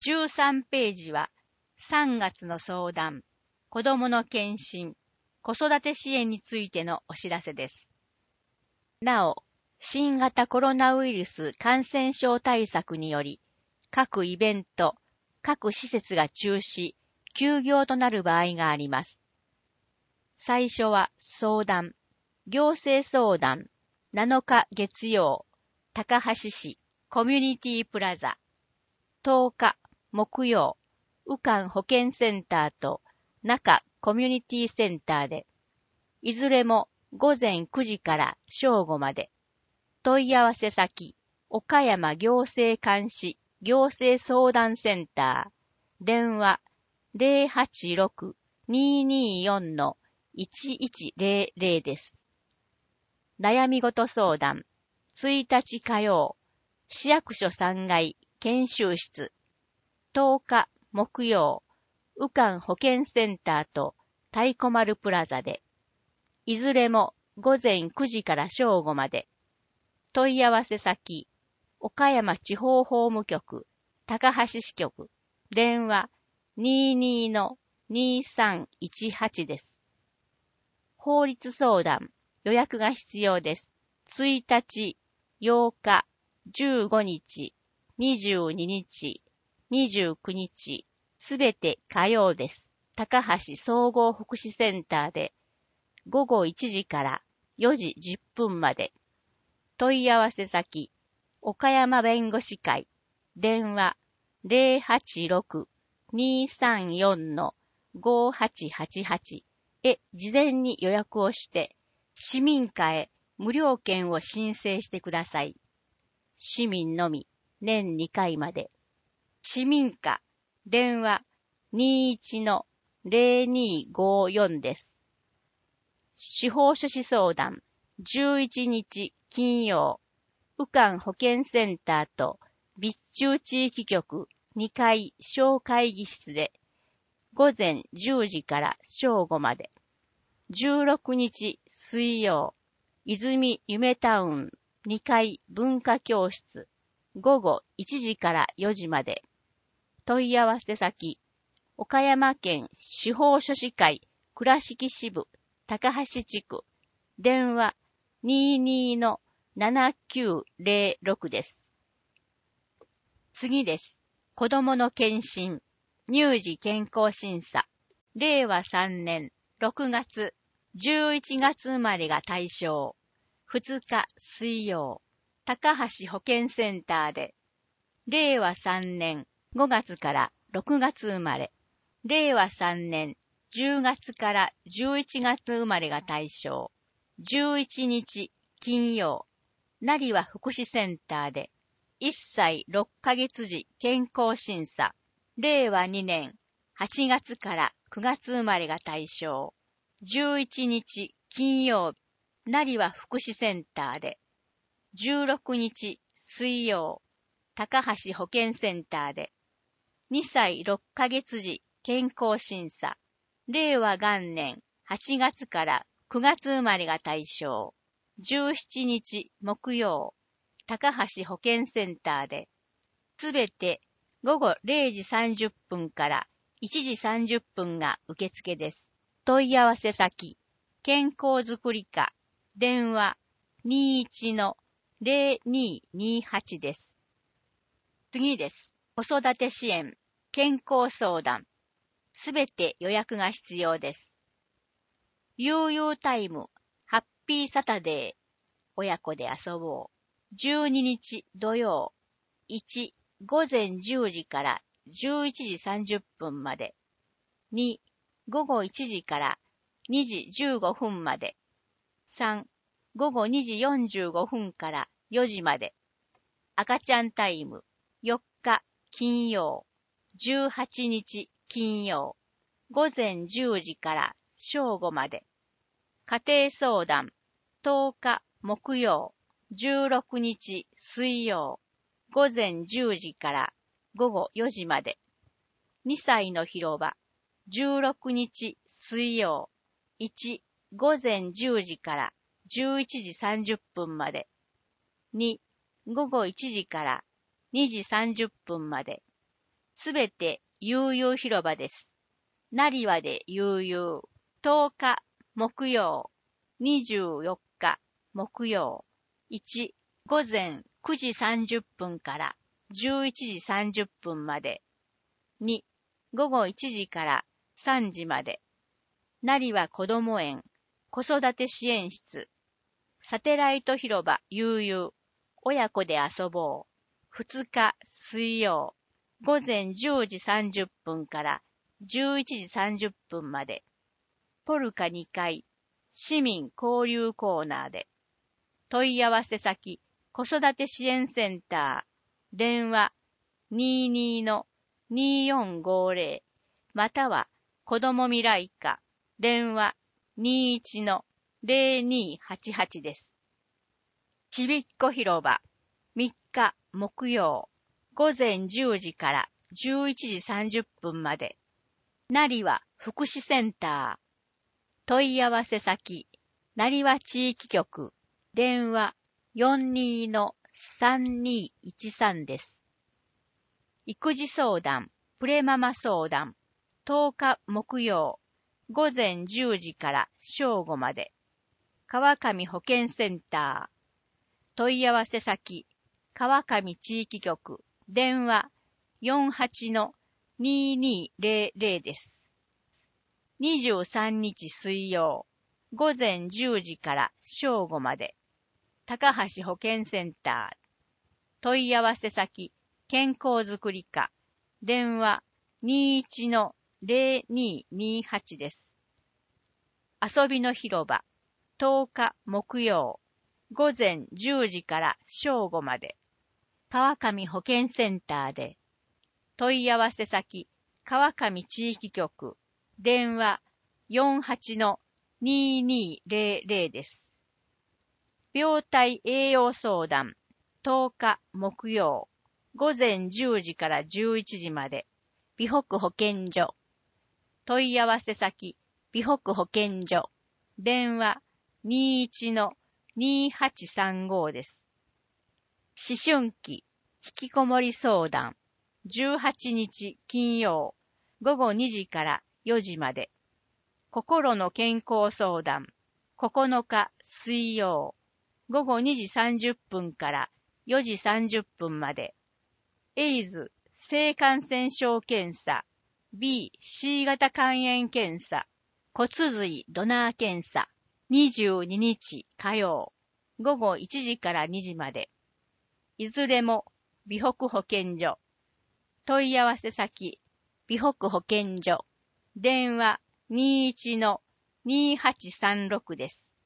13ページは3月の相談、子どもの検診、子育て支援についてのお知らせです。なお、新型コロナウイルス感染症対策により、各イベント、各施設が中止、休業となる場合があります。最初は相談、行政相談、7日月曜、高梁市コミュニティプラザ、10日木曜、宇間保健センターと中コミュニティセンターで、いずれも午前9時から正午まで、問い合わせ先、岡山行政監視行政相談センター、電話086-224-1100です。悩み事相談、1日火曜、市役所3階研修室、10日木曜、宇間保健センターと太鼓丸プラザで、いずれも午前9時から正午まで、問い合わせ先、岡山地方法務局、高梁支局、電話22-2318です。法律相談、予約が必要です。1日、8日、15日、22日、29日、すべて火曜です。高梁総合福祉センターで、午後1時から4時10分まで。問い合わせ先、岡山弁護士会、電話086-234-5888へ事前に予約をして、市民課へ無料券を申請してください。市民のみ、年2回まで。市民課、電話21-0254です。司法書士相談、11日金曜、宇間保健センターと備中地域局2階小会議室で、午前10時から正午まで。16日水曜、泉夢タウン2階文化教室、午後1時から4時まで。問い合わせ先、岡山県司法書士会倉敷支部高梁地区、電話22-7906です。次です。子どもの検診、乳児健康審査、令和3年6月、11月生まれが対象、2日水曜、高梁保健センターで、令和3年5月から6月生まれ、令和3年10月から11月生まれが対象、11日金曜、成和福祉センターで、1歳6ヶ月時健康審査、令和2年8月から9月生まれが対象、11日金曜日、成和福祉センターで、16日水曜、高梁保健センターで、2歳6ヶ月時健康審査、令和元年8月から9月生まれが対象、17日木曜、高梁保健センターで、すべて午後0時30分から1時30分が受付です。問い合わせ先、健康づくり課、電話21-0228です。次です。子育て支援、健康相談。すべて予約が必要です。悠々タイム、ハッピーサタデー、親子で遊ぼう。12日土曜、1、午前10時から11時30分まで。2、午後1時から2時15分まで。3、午後2時45分から4時まで。赤ちゃんタイム、4日金曜、18日金曜、午前10時から正午まで。家庭相談、10日木曜、16日水曜、午前10時から午後4時まで。2歳の広場、16日水曜、1、午前10時から11時30分まで。2、午後1時から2時30分まで。 すべて悠々広場です。成羽で悠々。10日木曜。24日木曜。1、午前9時30分から11時30分まで。2、午後1時から3時まで。成羽こども園、子育て支援室。サテライト広場悠々。親子で遊ぼう。2日水曜。午前10時30分から11時30分まで。ポルカ2階、市民交流コーナーで。問い合わせ先、子育て支援センター、電話22-2450、または子ども未来課、電話21-0288です。ちびっこ広場、3日木曜、午前10時から11時30分まで。成羽福祉センター。問い合わせ先、成羽地域局、電話42-3213です。育児相談、プレママ相談、10日木曜、午前10時から正午まで。川上保健センター。問い合わせ先、川上地域局、電話48-2200です。23日水曜、午前10時から正午まで。高橋保健センター。問い合わせ先、健康づくり課。電話21-0228です。遊びの広場。10日木曜。午前10時から正午まで。川上保健センターで。問い合わせ先、川上地域局。電話48-2200です。病態栄養相談。10日木曜。午前10時から11時まで。美北保健所。問い合わせ先、美北保健所。電話21-2835です。思春期、引きこもり相談。18日金曜。午後2時から4時まで。心の健康相談。9日水曜。午後2時30分から4時30分まで。エイズ、性感染症検査。B、C 型肝炎検査。骨髄ドナー検査。22日火曜。午後1時から2時まで。いずれも、美北保健所。問い合わせ先、美北保健所。電話21-2836です。